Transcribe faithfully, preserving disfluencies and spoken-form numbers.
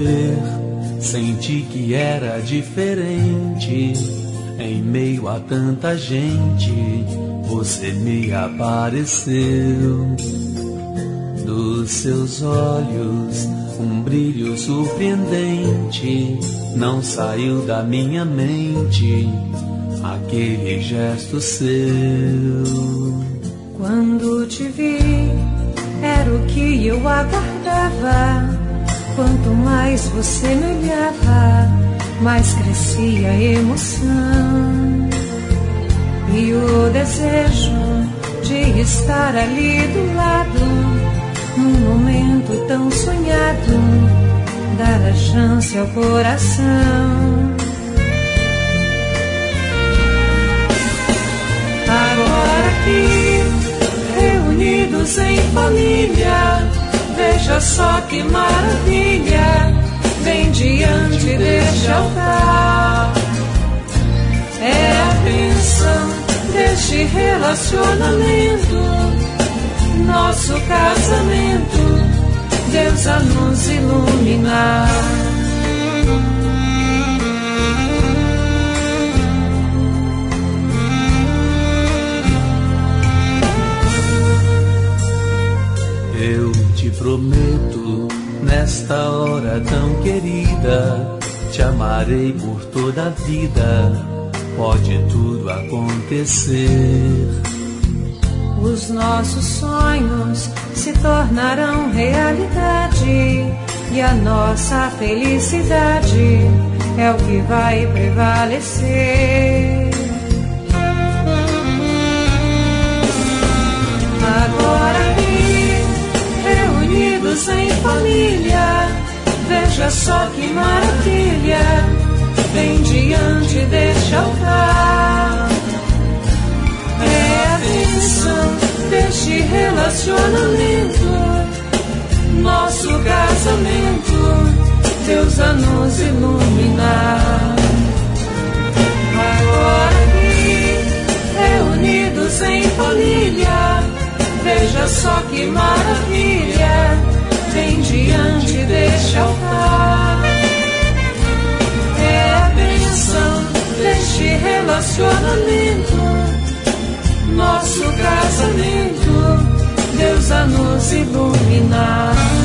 ver, senti que era diferente. Em meio a tanta gente, você me apareceu. Dos seus olhos, um brilho surpreendente, não saiu da minha mente aquele gesto seu. Quando te vi, era o que eu aguardava. Quanto mais você me olhava, mais crescia a emoção e o desejo de estar ali do lado, num momento tão sonhado, dar a chance ao coração. Agora aqui, reunidos em família, veja só que maravilha, bem diante deste altar. É a bênção deste relacionamento, nosso casamento, Deus a nos iluminar. Eu te prometo, nesta hora tão querida, te amarei por toda a vida, pode tudo acontecer. Os nossos sonhos se tornarão realidade e a nossa felicidade é o que vai prevalecer. Agora aqui, reunidos em família, veja só que maravilha, bem diante deste altar. É a bênção deste relacionamento, nosso casamento, Deus a nos iluminar. Agora aqui, reunidos em família, veja só que maravilha, bem diante deste altar. É a bênção deste relacionamento, nosso casamento, Deus a nos iluminar.